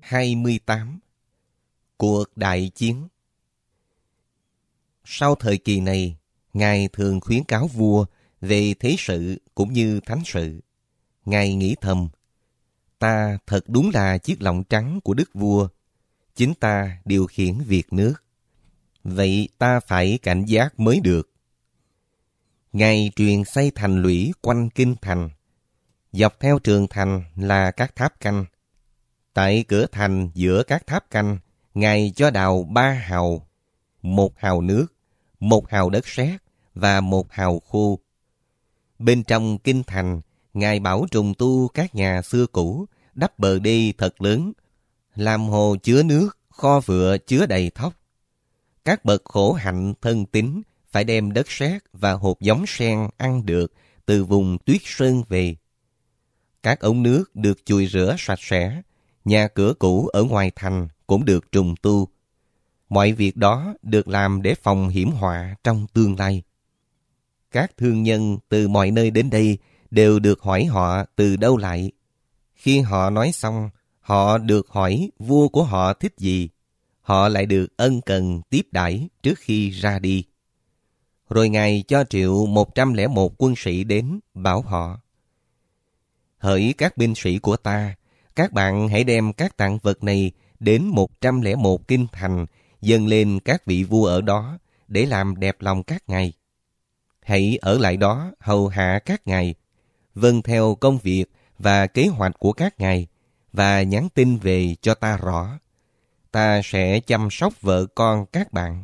28. Cuộc đại chiến. Sau thời kỳ này, Ngài thường khuyến cáo vua về thế sự cũng như thánh sự. Ngài nghĩ thầm, ta thật đúng là chiếc lọng trắng của đức vua. Chính ta điều khiển việc nước. Vậy ta phải cảnh giác mới được. Ngài truyền xây thành lũy quanh kinh thành. Dọc theo tường thành là các tháp canh. Tại cửa thành giữa các tháp canh, Ngài cho đào 3 hào, 1 hào nước, 1 hào đất sét và 1 hào khô. Bên trong kinh thành, Ngài bảo trùng tu các nhà xưa cũ, đắp bờ đê thật lớn, làm hồ chứa nước, kho vựa chứa đầy thóc. Các bậc khổ hạnh thân tín phải đem đất sét và hột giống sen ăn được từ vùng tuyết sơn về. Các ống nước được chùi rửa sạch sẽ, nhà cửa cũ ở ngoài thành cũng được trùng tu. Mọi việc đó được làm để phòng hiểm họa trong tương lai. Các thương nhân từ mọi nơi đến đây đều được hỏi họ từ đâu lại. Khi họ nói xong, họ được hỏi vua của họ thích gì. Họ lại được ân cần tiếp đãi trước khi ra đi. Rồi Ngài cho triệu 101 quân sĩ đến, bảo họ: hỡi các binh sĩ của ta, các bạn hãy đem các tặng vật này đến 101 kinh thành, dâng lên các vị vua ở đó để làm đẹp lòng các ngài. Hãy ở lại đó hầu hạ các ngài, vâng theo công việc và kế hoạch của các ngài, và nhắn tin về cho ta rõ. Ta sẽ chăm sóc vợ con các bạn.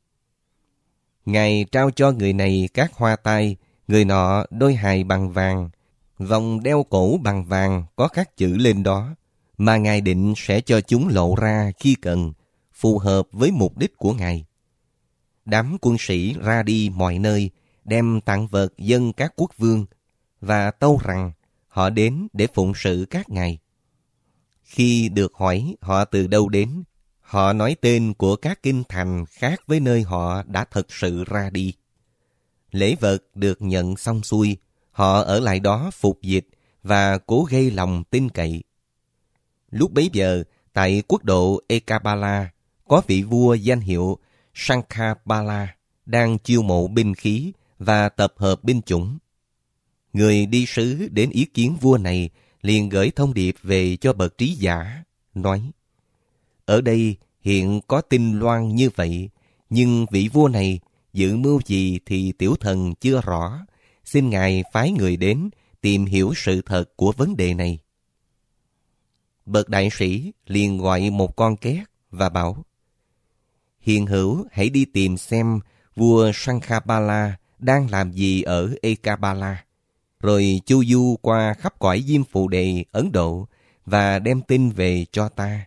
Ngài trao cho người này các hoa tai, người nọ đôi hài bằng vàng, vòng đeo cổ bằng vàng có khắc chữ lên đó, mà Ngài định sẽ cho chúng lộ ra khi cần, phù hợp với mục đích của Ngài. Đám quân sĩ ra đi mọi nơi, đem tặng vật dâng các quốc vương, và tâu rằng họ đến để phụng sự các ngài. Khi được hỏi họ từ đâu đến, họ nói tên của các kinh thành khác với nơi họ đã thật sự ra đi. Lễ vật được nhận xong xuôi, họ ở lại đó phục dịch và cố gây lòng tin cậy. Lúc bấy giờ, tại quốc độ Ekabala, có vị vua danh hiệu Sankhabala đang chiêu mộ binh khí và tập hợp binh chủng. Người đi sứ đến ý kiến vua này liền gửi thông điệp về cho bậc trí giả, nói: ở đây hiện có tin loan như vậy, nhưng vị vua này dự mưu gì thì tiểu thần chưa rõ. Xin Ngài phái người đến tìm hiểu sự thật của vấn đề này. Bậc đại sĩ liền gọi một con két và bảo: hiền hữu hãy đi tìm xem vua Sankhabala đang làm gì ở Ekabala, rồi chu du qua khắp cõi Diêm Phù Đề Ấn Độ và đem tin về cho ta.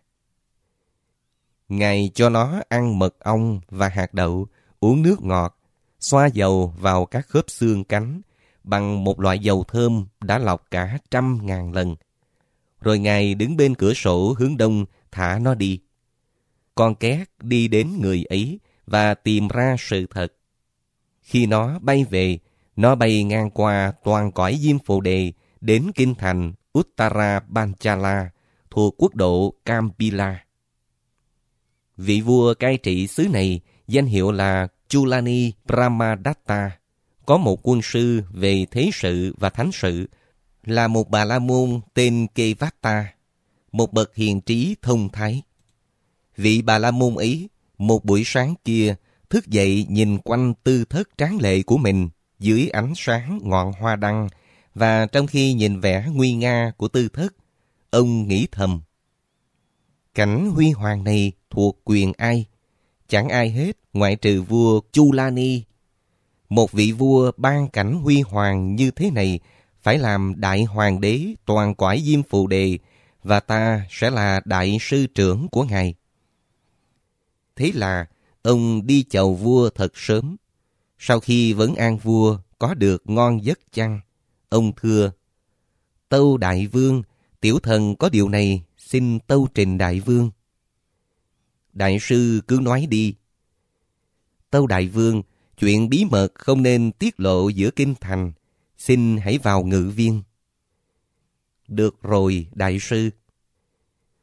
Ngài cho nó ăn mật ong và hạt đậu, uống nước ngọt, xoa dầu vào các khớp xương cánh bằng một loại dầu thơm đã lọc cả 100.000 lần. Rồi Ngài đứng bên cửa sổ hướng đông thả nó đi. Con két đi đến người ấy và tìm ra sự thật. Khi nó bay về, nó bay ngang qua toàn cõi Diêm Phù Đề đến kinh thành Uttara Banchala thuộc quốc độ Kampila. Vị vua cai trị xứ này danh hiệu là Chulani Brahmadatta, có một quân sư về thế sự và thánh sự, là một bà la môn tên Kevatta, một bậc hiền trí thông thái. Vị bà la môn ấy, một buổi sáng kia, thức dậy nhìn quanh tư thất tráng lệ của mình dưới ánh sáng ngọn hoa đăng, và trong khi nhìn vẻ nguy nga của tư thất, ông nghĩ thầm: cảnh huy hoàng này thuộc quyền ai? Chẳng ai hết ngoại trừ vua Chulani. Một vị vua ban cảnh huy hoàng như thế này phải làm đại hoàng đế toàn cõi Diêm Phù Đề, và ta sẽ là đại sư trưởng của ngài. Thế là ông đi chầu vua thật sớm. Sau khi vấn an vua có được ngon giấc chăng, ông thưa: tâu đại vương, tiểu thần có điều này xin tâu trình đại vương. Đại sư cứ nói đi. Tâu đại vương, chuyện bí mật không nên tiết lộ giữa kinh thành, xin hãy vào ngự viên. Được rồi, đại sư.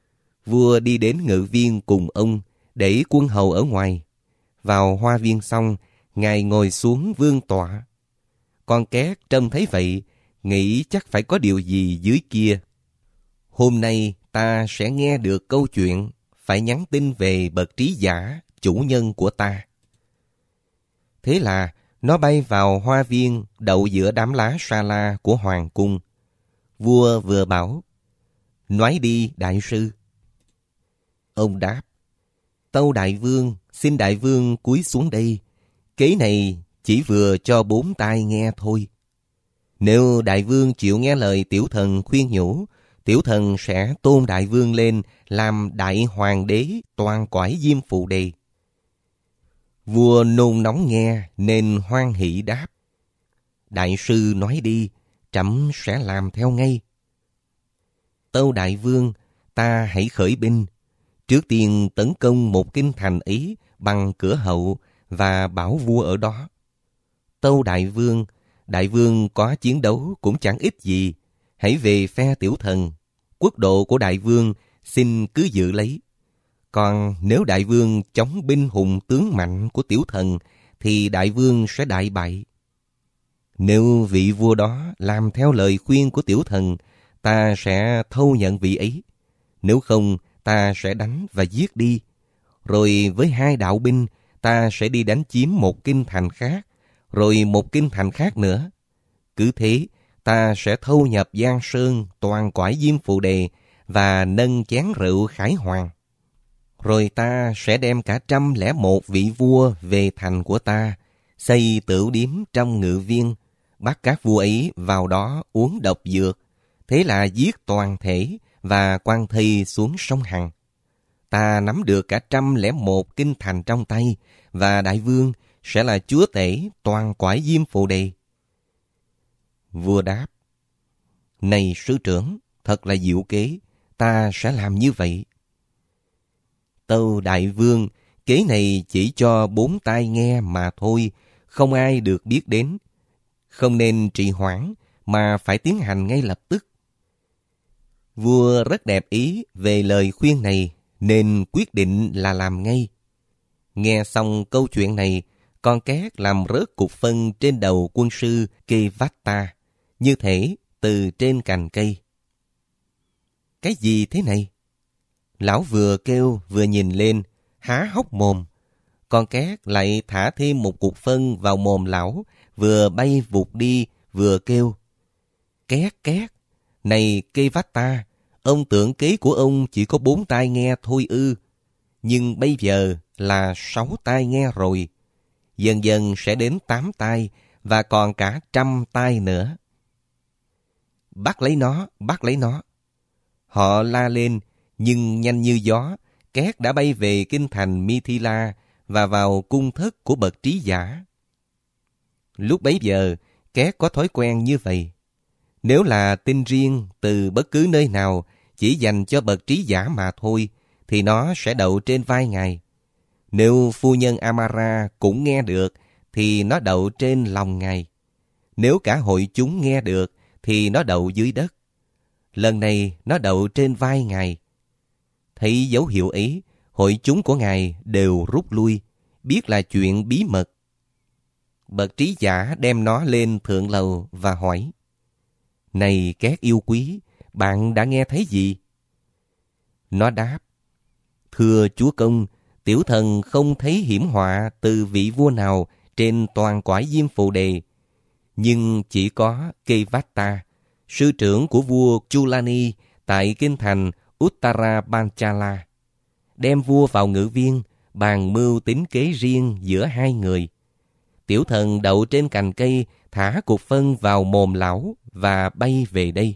Vua đi đến ngự viên cùng ông, để quân hầu ở ngoài. Vào hoa viên xong, ngài ngồi xuống vương tọa. Con két trông thấy vậy, nghĩ chắc phải có điều gì dưới kia. Hôm nay ta sẽ nghe được câu chuyện, phải nhắn tin về bậc trí giả, chủ nhân của ta. Thế là nó bay vào hoa viên, đậu giữa đám lá sa la của hoàng cung. Vua vừa bảo, nói đi đại sư. Ông đáp, tâu đại vương, xin đại vương cúi xuống đây. Kế này chỉ vừa cho 4 tai nghe thôi. Nếu đại vương chịu nghe lời tiểu thần khuyên nhủ, tiểu thần sẽ tôn đại vương lên làm đại hoàng đế toàn cõi Diêm Phù Đề. Vua nôn nóng nghe nên hoan hỷ đáp, đại sư nói đi, trẫm sẽ làm theo ngay. Tâu đại vương, ta hãy khởi binh. Trước tiên tấn công một kinh thành ấy bằng cửa hậu và bảo vua ở đó. Tâu đại vương có chiến đấu cũng chẳng ích gì. Hãy về phe tiểu thần, quốc độ của đại vương xin cứ giữ lấy. Còn nếu đại vương chống binh hùng tướng mạnh của tiểu thần, thì đại vương sẽ đại bại. Nếu vị vua đó làm theo lời khuyên của tiểu thần, ta sẽ thâu nhận vị ấy. Nếu không, ta sẽ đánh và giết đi. Rồi với 2 đạo binh, ta sẽ đi đánh chiếm một kinh thành khác, rồi một kinh thành khác nữa. Cứ thế, ta sẽ thâu nhập Giang Sơn toàn cõi Diêm Phù Đề và nâng chén rượu khải hoàng. Rồi ta sẽ đem cả 101 vị vua về thành của ta, xây tửu điếm trong ngự viên, bắt các vua ấy vào đó uống độc dược. Thế là giết toàn thể và quăng thây xuống sông Hằng. Ta nắm được cả 101 kinh thành trong tay, và đại vương sẽ là chúa tể toàn cõi Diêm Phù Đề. Vua đáp, này sứ trưởng, thật là diệu kế, ta sẽ làm như vậy. Tâu đại vương, kế này chỉ cho 4 tai nghe mà thôi, không ai được biết đến. Không nên trì hoãn, mà phải tiến hành ngay lập tức. Vua rất đẹp ý về lời khuyên này, nên quyết định là làm ngay. Nghe xong câu chuyện này, con két làm rớt cục phân trên đầu quân sư Kevatta, như thể từ trên cành cây. Cái gì thế này? Lão vừa kêu vừa nhìn lên, há hốc mồm. Con két lại thả thêm một cục phân vào mồm lão, vừa bay vụt đi, vừa kêu. Két két, này Kevatta, ông tưởng kế của ông chỉ có 4 tai nghe thôi ư? Nhưng bây giờ là 6 tai nghe rồi. Dần dần sẽ đến 8 tai và còn cả 100 tai nữa. Bắt lấy nó, bắt lấy nó. Họ la lên, nhưng nhanh như gió, két đã bay về kinh thành Mithila và vào cung thất của bậc trí giả. Lúc bấy giờ, két có thói quen như vậy. Nếu là tin riêng từ bất cứ nơi nào chỉ dành cho bậc trí giả mà thôi, thì nó sẽ đậu trên vai ngài. Nếu phu nhân Amara cũng nghe được, thì nó đậu trên lòng ngài. Nếu cả hội chúng nghe được, thì nó đậu dưới đất. Lần này nó đậu trên vai ngài. Thấy dấu hiệu ấy, hội chúng của ngài đều rút lui, biết là chuyện bí mật. Bậc trí giả đem nó lên thượng lầu và hỏi, này két yêu quý, bạn đã nghe thấy gì? Nó đáp, thưa chúa công, tiểu thần không thấy hiểm họa từ vị vua nào trên toàn cõi Diêm Phù Đề, nhưng chỉ có Kevatta, sư trưởng của vua Chulani tại kinh thành Uttara Panchala, đem vua vào ngự viên, bàn mưu tính kế riêng giữa 2 người. Tiểu thần đậu trên cành cây, thả cục phân vào mồm lão và bay về đây.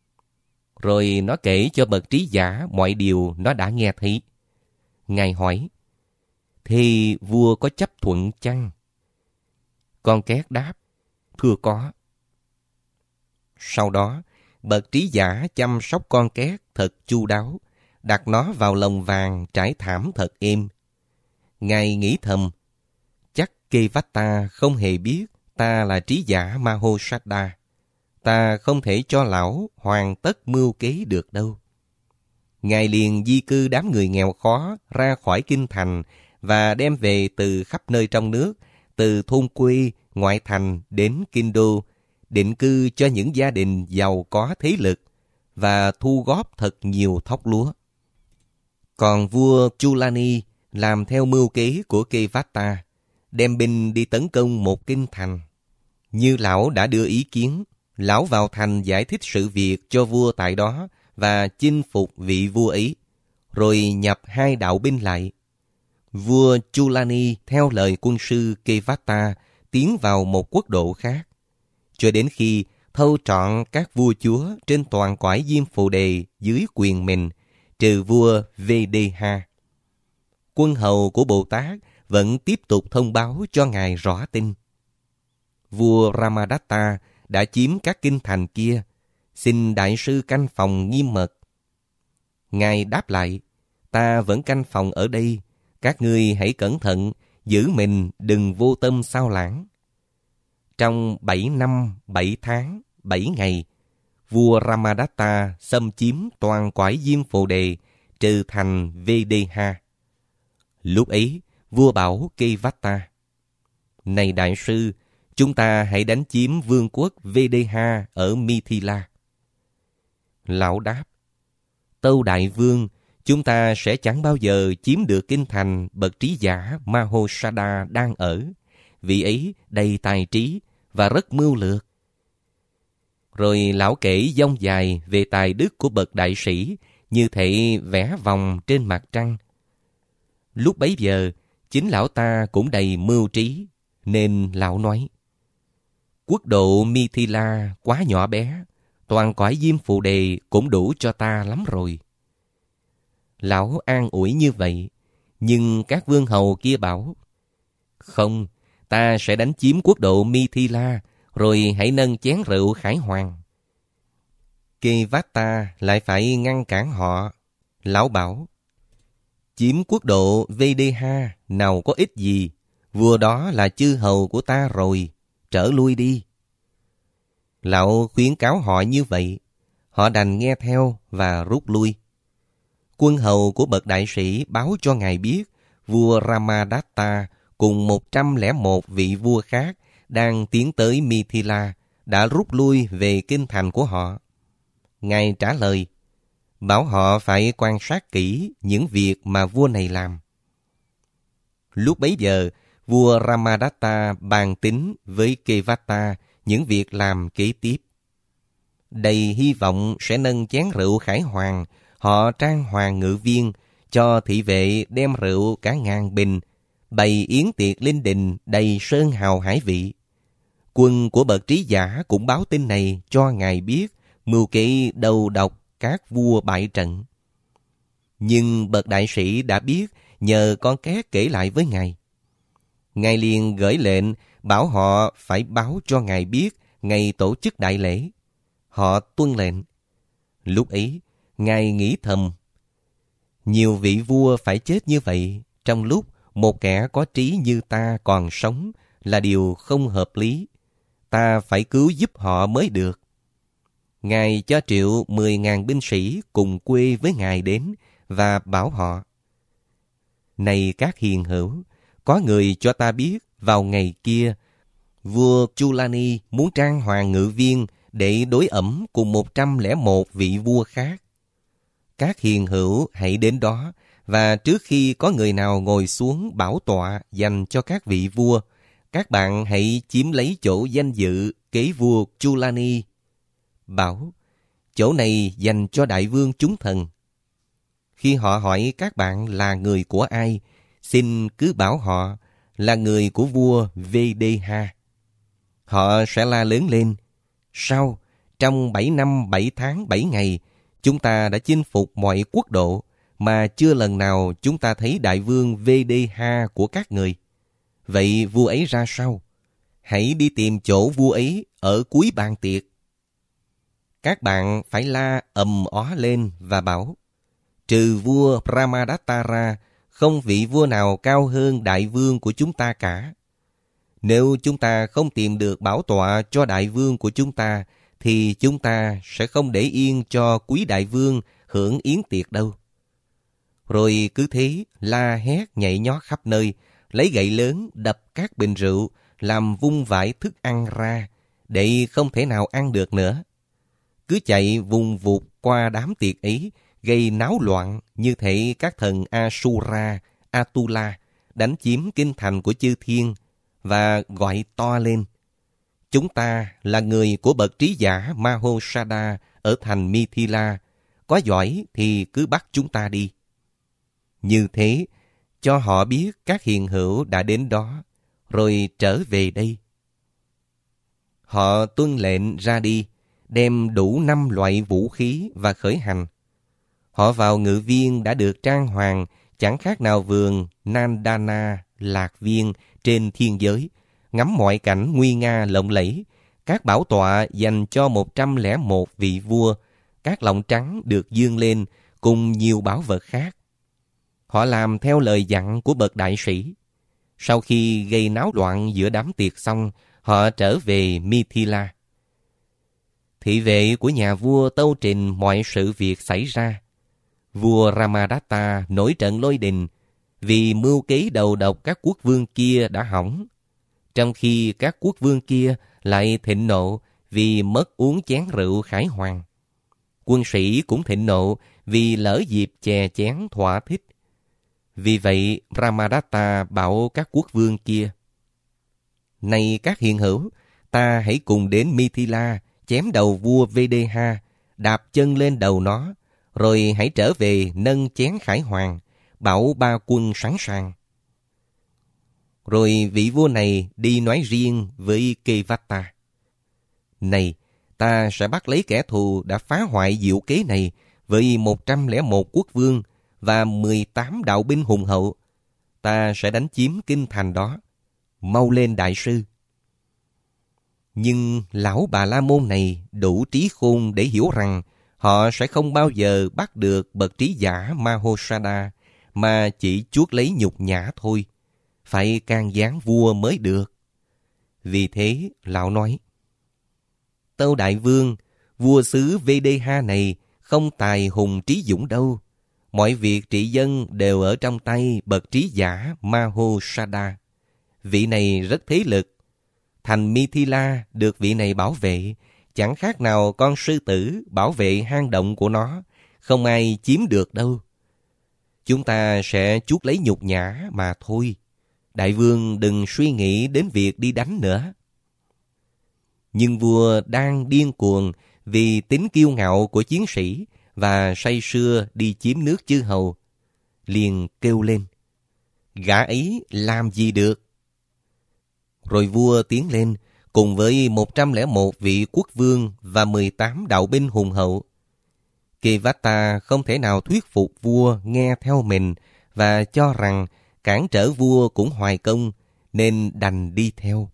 Rồi nó kể cho bậc trí giả mọi điều nó đã nghe thấy. Ngài hỏi, thì vua có chấp thuận chăng? Con két đáp, thưa có. Sau đó, bậc trí giả chăm sóc con két thật chu đáo, đặt nó vào lồng vàng trải thảm thật êm. Ngài nghĩ thầm, chắc Kevatta không hề biết ta là trí giả Mahausaddha. Ta không thể cho lão hoàn tất mưu kế được đâu. Ngài liền di cư đám người nghèo khó ra khỏi kinh thành và đem về từ khắp nơi trong nước, từ thôn quê, ngoại thành đến kinh đô, định cư cho những gia đình giàu có thế lực và thu góp thật nhiều thóc lúa. Còn vua Chulani làm theo mưu kế của Kevata, đem binh đi tấn công một kinh thành. Như lão đã đưa ý kiến, lão vào thành giải thích sự việc cho vua tại đó và chinh phục vị vua ấy, rồi nhập 2 đạo binh lại. Vua Chulani theo lời quân sư Kevata tiến vào một quốc độ khác, cho đến khi thâu trọn các vua chúa trên toàn cõi Diêm Phù Đề dưới quyền mình, trừ vua Vedeha. Quân hầu của Bồ Tát vẫn tiếp tục thông báo cho ngài rõ tin. Vua Ramadatta đã chiếm các kinh thành kia, xin đại sư canh phòng nghiêm mật. Ngài đáp lại, ta vẫn canh phòng ở đây, các ngươi hãy cẩn thận, giữ mình đừng vô tâm sao lãng. Trong 7 năm, 7 tháng, 7 ngày, vua Ramadatta xâm chiếm toàn cõi Diêm Phù Đề, trừ thành Vedeha. Lúc ấy, vua bảo Kevata, này đại sư, chúng ta hãy đánh chiếm vương quốc Vedeha ở Mithila. Lão đáp, tâu đại vương, chúng ta sẽ chẳng bao giờ chiếm được kinh thành bậc trí giả Mahosada đang ở. Vị ấy đầy tài trí và rất mưu lược. Rồi lão kể dông dài về tài đức của bậc đại sĩ, như thể vẽ vòng trên mặt trăng. Lúc bấy giờ, chính lão ta cũng đầy mưu trí, nên lão nói, quốc độ Mithila quá nhỏ bé, toàn cõi Diêm Phù Đề cũng đủ cho ta lắm rồi. Lão an ủi như vậy, nhưng các vương hầu kia bảo, không, ta sẽ đánh chiếm quốc độ Mithila, rồi hãy nâng chén rượu khải hoàn. Kevata lại phải ngăn cản họ. Lão bảo, chiếm quốc độ Vedeha nào có ích gì, vua đó là chư hầu của ta rồi, trở lui đi. Lão khuyến cáo họ như vậy, họ đành nghe theo và rút lui. Quân hầu của bậc đại sĩ báo cho ngài biết, vua Ramadatta cùng 101 vị vua khác đang tiến tới Mithila đã rút lui về kinh thành của họ. Ngài trả lời, bảo họ phải quan sát kỹ những việc mà vua này làm. Lúc bấy giờ, vua Ramadatta bàn tính với Kevata những việc làm kế tiếp. Đầy hy vọng sẽ nâng chén rượu khải hoàn, họ trang hoàng ngự viên, cho thị vệ đem rượu cả 1000 bình, bày yến tiệc linh đình đầy sơn hào hải vị. Quân của bậc trí giả cũng báo tin này cho ngài biết, mưu kế đầu độc các vua bại trận. Nhưng bậc đại sĩ đã biết nhờ con két kể lại với ngài. Ngài liền gửi lệnh bảo họ phải báo cho ngài biết ngày tổ chức đại lễ. Họ tuân lệnh. Lúc ấy, ngài nghĩ thầm, nhiều vị vua phải chết như vậy trong lúc một kẻ có trí như ta còn sống là điều không hợp lý. Ta phải cứu giúp họ mới được. Ngài cho triệu 10.000 binh sĩ cùng quê với ngài đến và bảo họ, này các hiền hữu, có người cho ta biết vào ngày kia, vua Chulani muốn trang hoàng ngự viên để đối ẩm cùng 101 vị vua khác. Các hiền hữu hãy đến đó, và trước khi có người nào ngồi xuống bảo tọa dành cho các vị vua, các bạn hãy chiếm lấy chỗ danh dự kế vua Chulani. Bảo, chỗ này dành cho đại vương chúng thần. Khi họ hỏi các bạn là người của ai, xin cứ bảo họ là người của vua Vedeha. Họ sẽ la lớn lên, sao trong 7 năm 7 tháng 7 ngày, chúng ta đã chinh phục mọi quốc độ, mà chưa lần nào chúng ta thấy đại vương Vedeha của các người. Vậy vua ấy ra sao? Hãy đi tìm chỗ vua ấy ở cuối bàn tiệc. Các bạn phải la ầm ó lên và bảo, trừ vua Ramadatta ra, không vị vua nào cao hơn đại vương của chúng ta cả. Nếu chúng ta không tìm được bảo tọa cho đại vương của chúng ta, thì chúng ta sẽ không để yên cho quý đại vương hưởng yến tiệc đâu. Rồi cứ thế la hét nhảy nhót khắp nơi, lấy gậy lớn đập các bình rượu, làm vung vãi thức ăn ra, để không thể nào ăn được nữa. Cứ chạy vùng vụt qua đám tiệc ấy, gây náo loạn như thể các thần Asura, Atula đánh chiếm kinh thành của chư thiên và gọi to lên: chúng ta là người của bậc trí giả Mahosada ở thành Mithila, có giỏi thì cứ bắt chúng ta đi. Như thế, cho họ biết các hiền hữu đã đến đó, rồi trở về đây. Họ tuân lệnh ra đi, đem đủ 5 loại vũ khí và khởi hành. Họ vào ngự viên đã được trang hoàng, chẳng khác nào vườn Nandana, lạc viên trên thiên giới, ngắm mọi cảnh nguy nga lộng lẫy, các bảo tọa dành cho 101 vị vua, các lọng trắng được dương lên cùng nhiều bảo vật khác. Họ làm theo lời dặn của bậc đại sĩ. Sau khi gây náo loạn giữa đám tiệc xong, họ trở về Mithila. Thị vệ của nhà vua tâu trình mọi sự việc xảy ra. Vua Ramadatta nổi trận lôi đình vì mưu kế đầu độc các quốc vương kia đã hỏng, trong khi các quốc vương kia lại thịnh nộ vì mất uống chén rượu khải hoàn. Quân sĩ cũng thịnh nộ vì lỡ dịp chè chén thỏa thích. Vì vậy Ramadatta bảo các quốc vương kia: này các hiền hữu, ta hãy cùng đến Mithila chém đầu vua Vedeha, đạp chân lên đầu nó, rồi hãy trở về nâng chén khải hoàn, bảo ba quân sẵn sàng. Rồi vị vua này đi nói riêng với Kevata: này, ta sẽ bắt lấy kẻ thù đã phá hoại diệu kế này với 101 quốc vương và 18 đạo binh hùng hậu. Ta sẽ đánh chiếm kinh thành đó. Mau lên đại sư. Nhưng lão Bà La Môn này đủ trí khôn để hiểu rằng họ sẽ không bao giờ bắt được bậc trí giả Mahosada, mà chỉ chuốc lấy nhục nhã thôi. Phải can gián vua mới được. Vì thế, lão nói: tâu đại vương, vua xứ Vedeha này không tài hùng trí dũng đâu. Mọi việc trị dân đều ở trong tay bậc trí giả Mahosada. Vị này rất thế lực. Thành Mithila được vị này bảo vệ, chẳng khác nào con sư tử bảo vệ hang động của nó, không ai chiếm được đâu. Chúng ta sẽ chuốc lấy nhục nhã mà thôi. Đại vương đừng suy nghĩ đến việc đi đánh nữa. Nhưng vua đang điên cuồng vì tính kiêu ngạo của chiến sĩ và say sưa đi chiếm nước chư hầu, liền kêu lên: gã ấy làm gì được? Rồi vua tiến lên cùng với 101 vị quốc vương và 18 đạo binh hùng hậu. Kevata không thể nào thuyết phục vua nghe theo mình và cho rằng cản trở vua cũng hoài công, nên đành đi theo.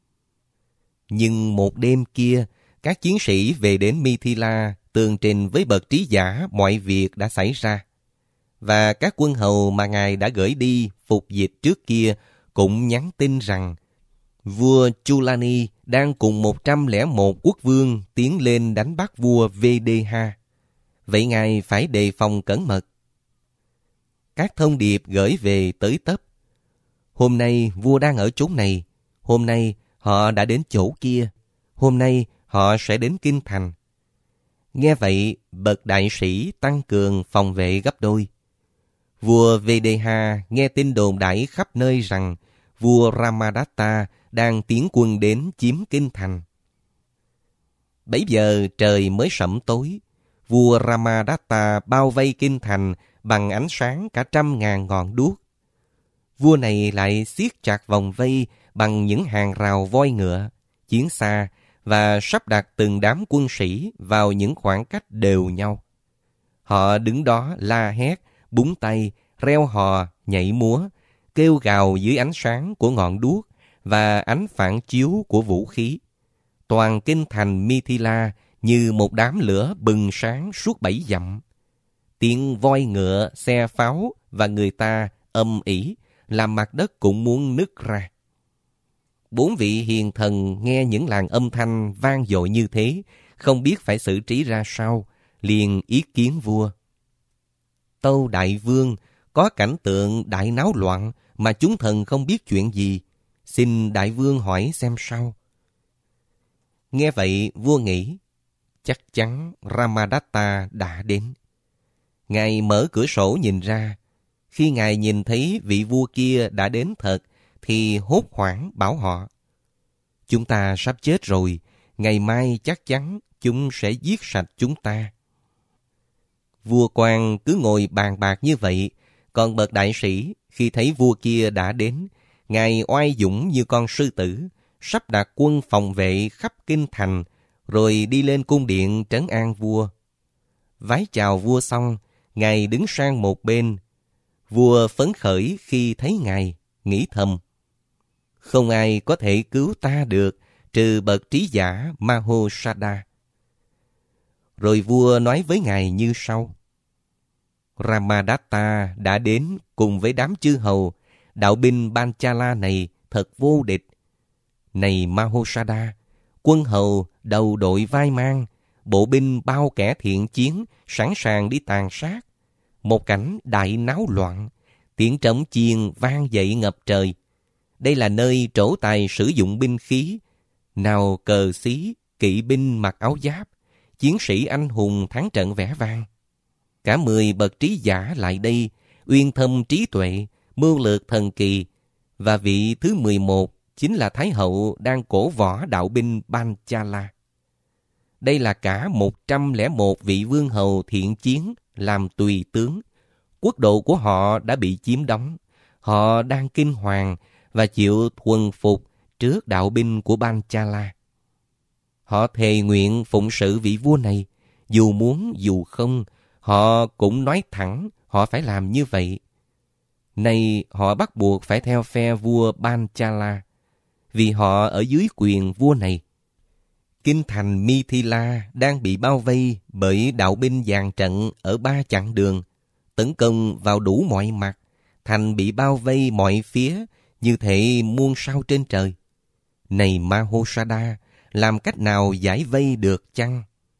Nhưng một đêm kia, các chiến sĩ về đến Mithila tường trình với bậc trí giả mọi việc đã xảy ra. Và các quân hầu mà ngài đã gửi đi phục dịch trước kia cũng nhắn tin rằng vua Chulani đang cùng 101 quốc vương tiến lên đánh bắt vua Vedeha. Vậy ngài phải đề phòng cẩn mật. Các thông điệp gửi về tới tấp: hôm nay vua đang ở chỗ này, hôm nay họ đã đến chỗ kia, hôm nay họ sẽ đến kinh thành. Nghe vậy, bậc đại sĩ tăng cường phòng vệ gấp đôi. Vua Vedeha nghe tin đồn đãi khắp nơi rằng vua Ramadatta đang tiến quân đến chiếm kinh thành. Bấy giờ trời mới sẫm tối, vua Ramadatta bao vây kinh thành bằng ánh sáng cả 100.000 ngọn đuốc. Vua này lại siết chặt vòng vây bằng những hàng rào voi ngựa, chiến xa và sắp đặt từng đám quân sĩ vào những khoảng cách đều nhau. Họ đứng đó la hét, búng tay, reo hò, nhảy múa, kêu gào dưới ánh sáng của ngọn đuốc và ánh phản chiếu của vũ khí. Toàn kinh thành Mithila như một đám lửa bừng sáng suốt 7 dặm. Tiếng voi ngựa, xe pháo và người ta âm ỉ, làm mặt đất cũng muốn nứt ra. 4 vị hiền thần nghe những làn âm thanh vang dội như thế, không biết phải xử trí ra sao, liền ý kiến vua. tâu đại vương, có cảnh tượng đại náo loạn mà chúng thần không biết chuyện gì. Xin đại vương hỏi xem sao. Nghe vậy vua nghĩ, chắc chắn Ramadatta đã đến. Ngài mở cửa sổ nhìn ra. Khi ngài nhìn thấy vị vua kia đã đến thật, thì hốt hoảng bảo họ, chúng ta sắp chết rồi, ngày mai chắc chắn chúng sẽ giết sạch chúng ta. Vua quan cứ ngồi bàn bạc như vậy, còn bậc đại sĩ khi thấy vua kia đã đến, ngài oai dũng như con sư tử, sắp đặt quân phòng vệ khắp kinh thành, rồi đi lên cung điện trấn an vua. Vái chào vua xong, ngài đứng sang một bên. Vua phấn khởi khi thấy ngài, nghĩ thầm, không ai có thể cứu ta được trừ bậc trí giả Mahosada. Rồi vua nói với ngài như sau: Ramadatta đã đến cùng với đám chư hầu, đạo binh Panchala này thật vô địch. Này Mahosada, quân hầu đầu đội vai mang, bộ binh bao kẻ thiện chiến, sẵn sàng đi tàn sát. Một cảnh đại náo loạn, tiếng trống chiên vang dậy ngập trời. Đây là nơi trổ tài sử dụng binh khí. Nào cờ xí, kỵ binh mặc áo giáp, chiến sĩ anh hùng thắng trận vẻ vang. Cả 10 bậc trí giả lại đây, uyên thâm trí tuệ, mưu lược thần kỳ. Và vị thứ 11 chính là Thái hậu đang cổ võ đạo binh Panchala. Đây là cả 101 vị vương hầu thiện chiến làm tùy tướng. Quốc độ của họ đã bị chiếm đóng. Họ đang kinh hoàng và chịu thuần phục trước đạo binh của Panchala. Họ thề nguyện phụng sự vị vua này. Dù muốn dù không, họ cũng nói thẳng họ phải làm như vậy. Nay họ bắt buộc phải theo phe vua Panchala, vì họ ở dưới quyền vua này. Kinh thành Mithila đang bị bao vây bởi đạo binh dàn trận ở 3 chặng đường, tấn công vào đủ mọi mặt. Thành bị bao vây mọi phía như thể muôn sao trên trời. Này Mahosada, làm cách nào giải vây được chăng?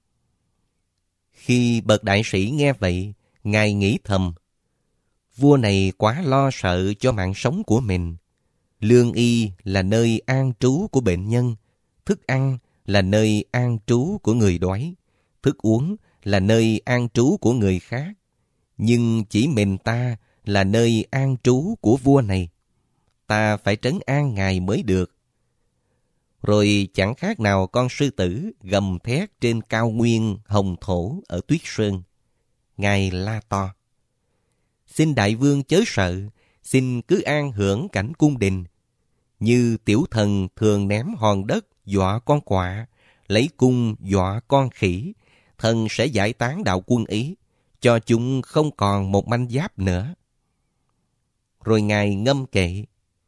Khi bậc đại sĩ nghe vậy, ngài nghĩ thầm, vua này quá lo sợ cho mạng sống của mình. Lương y là nơi an trú của bệnh nhân, thức ăn là nơi an trú của người đói, thức uống là nơi an trú của người khác. Nhưng chỉ mình ta là nơi an trú của vua này. Ta phải trấn an ngài mới được. Rồi chẳng khác nào con sư tử gầm thét trên cao nguyên hồng thổ ở Tuyết Sơn. Ngài la to, xin đại vương chớ sợ, xin cứ an hưởng cảnh cung đình. Như tiểu thần thường ném hòn đất dọa con quạ, lấy cung dọa con khỉ, thần sẽ giải tán đạo quân Ý, cho chúng không còn một manh giáp nữa. Rồi ngài ngâm kệ.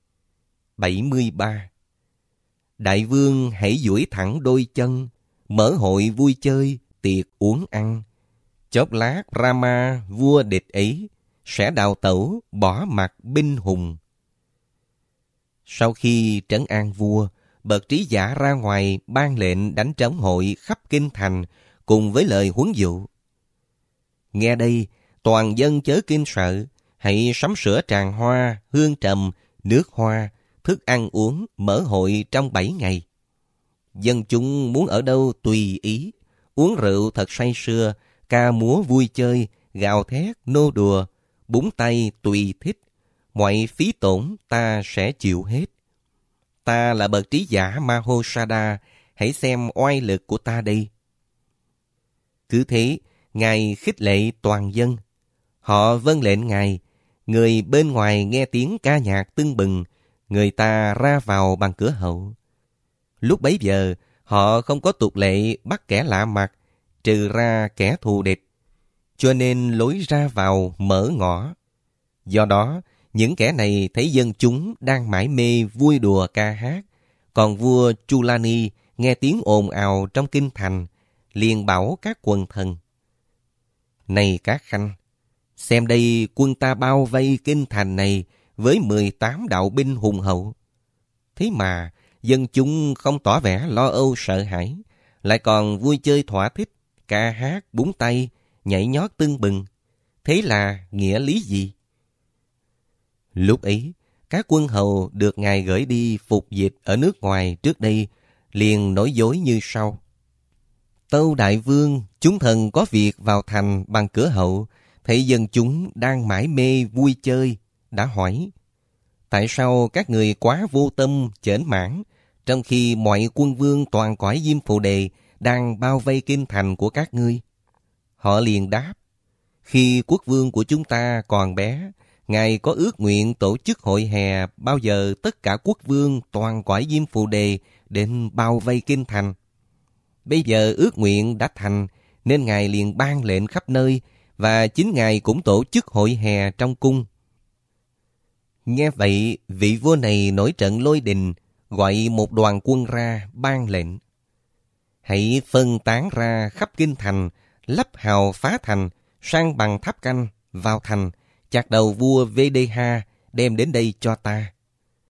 73. Đại vương hãy duỗi thẳng đôi chân, mở hội vui chơi, tiệc uống ăn. Chốc lát Rama vua địch ấy sẽ đào tẩu bỏ mặt binh hùng. Sau khi trấn an vua, bậc trí giả ra ngoài ban lệnh đánh trống hội khắp kinh thành cùng với lời huấn dụ. Nghe đây, toàn dân chớ kinh sợ, hãy sắm sửa tràng hoa, hương trầm, nước hoa, thức ăn uống, mở hội trong 7 ngày. Dân chúng muốn ở đâu tùy ý, uống rượu thật say sưa, ca múa vui chơi, gào thét, nô đùa, búng tay tùy thích. Mọi phí tổn ta sẽ chịu hết. Ta là bậc trí giả Mahosada, hãy xem oai lực của ta đây. Cứ thế, ngài khích lệ toàn dân. Họ vâng lệnh ngài. Người bên ngoài nghe tiếng ca nhạc tưng bừng, người ta ra vào bằng cửa hậu. Lúc bấy giờ, họ không có tục lệ bắt kẻ lạ mặt, trừ ra kẻ thù địch, cho nên lối ra vào mở ngõ. Do đó, những kẻ này thấy dân chúng đang mải mê vui đùa ca hát, còn vua Chulani nghe tiếng ồn ào trong kinh thành, liền bảo các quần thần: Này các khanh, xem đây, quân ta bao vây kinh thành này với 18 đạo binh hùng hậu. Thế mà dân chúng không tỏ vẻ lo âu sợ hãi, lại còn vui chơi thỏa thích, ca hát, búng tay, nhảy nhót tưng bừng. Thế là nghĩa lý gì? Lúc ấy, các quân hầu được ngài gửi đi phục dịch ở nước ngoài trước đây liền nói dối như sau. Tâu đại vương, chúng thần có việc vào thành bằng cửa hậu, thấy dân chúng đang mải mê vui chơi, đã hỏi: tại sao các người quá vô tâm, chểnh mãn, trong khi mọi quân vương toàn cõi Diêm Phù Đề đang bao vây kinh thành của các ngươi? Họ liền đáp: khi quốc vương của chúng ta còn bé, ngài có ước nguyện tổ chức hội hè bao giờ tất cả quốc vương toàn cõi Diêm Phù Đề đến bao vây kinh thành. Bây giờ ước nguyện đã thành, nên ngài liền ban lệnh khắp nơi, và chính ngài cũng tổ chức hội hè trong cung. Nghe vậy, vị vua này nổi trận lôi đình, gọi một đoàn quân ra ban lệnh: hãy phân tán ra khắp kinh thành, lắp hào phá thành, sang bằng tháp canh, vào thành, chặt đầu vua Vê-đê-ha, đem đến đây cho ta.